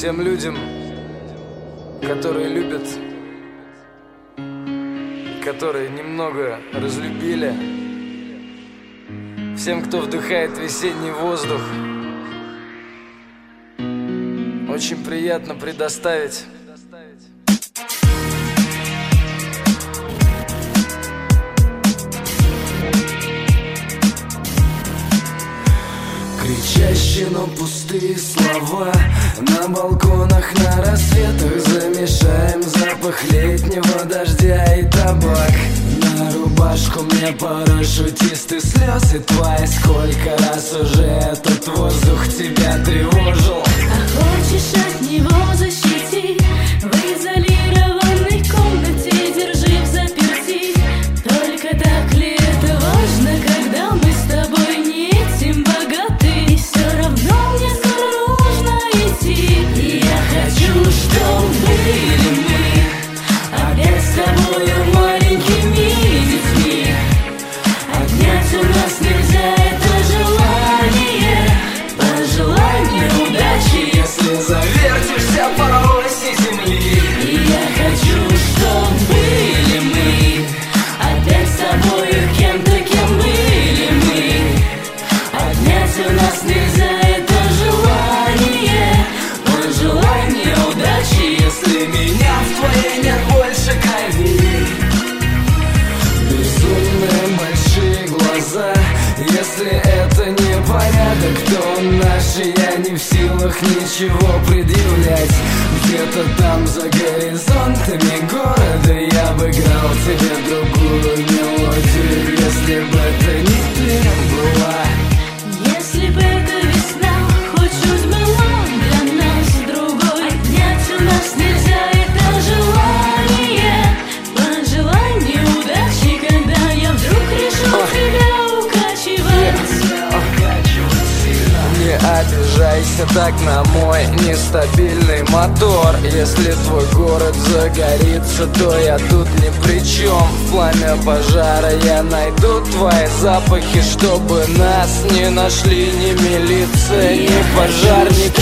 Всем людям, которые любят, которые немного разлюбили, всем, кто вдыхает весенний воздух, очень приятно предоставить кричащие, но пустые слова на балконах, на рассветах. Замешаем запах летнего дождя и табак. На рубашку мне парашютисты слез и твои. Сколько раз уже этот воздух тебя тревожил. А хочешь от него защитить? В изолированной комнате держи взаперти. Только так ли это важно, когда мы с тобой не этим богаты? И все равно мне скоро нужно идти. И я хочу, чтобы были мы опять с тобою маленькими детьми. Отнять у нас нельзя это желание. Пожелай мне удачи, если завертишься по оси земли. и я хочу, чтобы были мы опять с тобою кем-то, кем были мы. Отнять у нас нельзя это желание. Пожелай мне удачи, Если меня в твоей нет больше крови. Безумные большие глаза. Если это не порядок, то наши, я не в силах ничего предъявлять. Где-то там за горизонтами города я бы играл тебе другую мелодию. Если бы это не ты была. если бы эта весна хоть чуть была для нас другой. Отнять у нас нельзя это желание. Пожелай мне удачи, когда я вдруг решил тебя укачивать. Не обижайся так на мой нестабильный мотор. Если твой город загорится, то я тут ни при чем. В пламя пожара я найду твои запахи, чтобы нас не нашли ни милиция, ни пожарники.